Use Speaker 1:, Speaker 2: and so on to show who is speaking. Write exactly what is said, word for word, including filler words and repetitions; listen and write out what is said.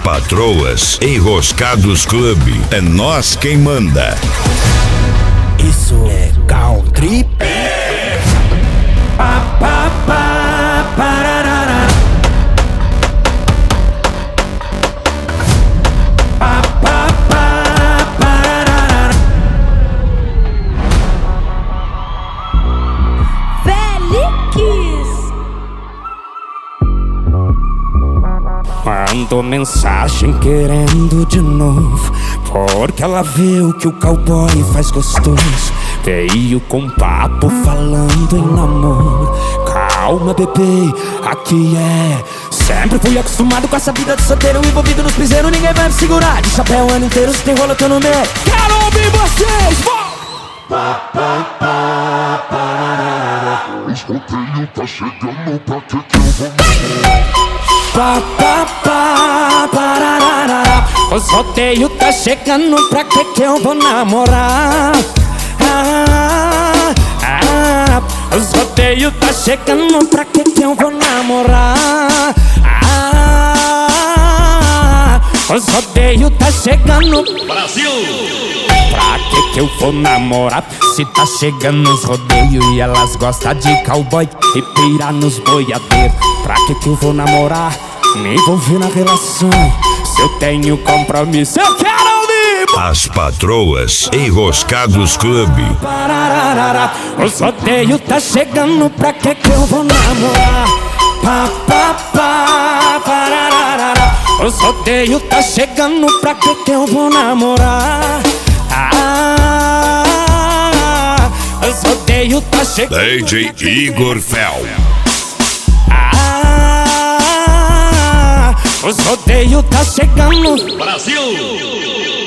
Speaker 1: Patroas Enroscados Club. É nós quem manda.
Speaker 2: Isso é country. Pa, pa, pa, pararara. Pa, pa, pa, pararara.
Speaker 3: Félix.
Speaker 2: Mandou mensagem querendo de novo, porque ela viu que o cowboy faz gostoso. Veio com papo falando em namoro. Calma, bebê, aqui é. Sempre fui acostumado com essa vida de solteiro, envolvido nos piseiros, ninguém vai me segurar. De chapéu o ano inteiro, se tem rolo, eu tô no meio. Quero ouvir vocês, vão! Pa, pa, pa, pararara.
Speaker 4: Os roteiros tá chegando, pra que que eu vou namorar?
Speaker 2: Pa, pa, pa, pararara. Os rodeios tá chegando, pra que que eu vou namorar? Ah, ah, os rodeios tá chegando, pra que que eu vou namorar? Ah, os rodeios tá chegando,
Speaker 5: Brasil!
Speaker 2: pra que que eu vou namorar? Se tá chegando os rodeios e elas gostam de cowboy e pira nos boiadeiros. Pra que que eu vou namorar? Me envolver na relação. Se eu tenho compromisso, eu quero ouvir.
Speaker 1: As Patroas Enroscados Club.
Speaker 2: Pararara. Os rodeios tá chegando, pra que que eu vou namorar? Pa, pa, pa, pararara. Os rodeios tá chegando, pra que que eu vou namorar? Ah, os rodeios tá chegando.
Speaker 1: D J Igor Fel.
Speaker 2: Ah, os rodeios tá chegando.
Speaker 5: Brasil!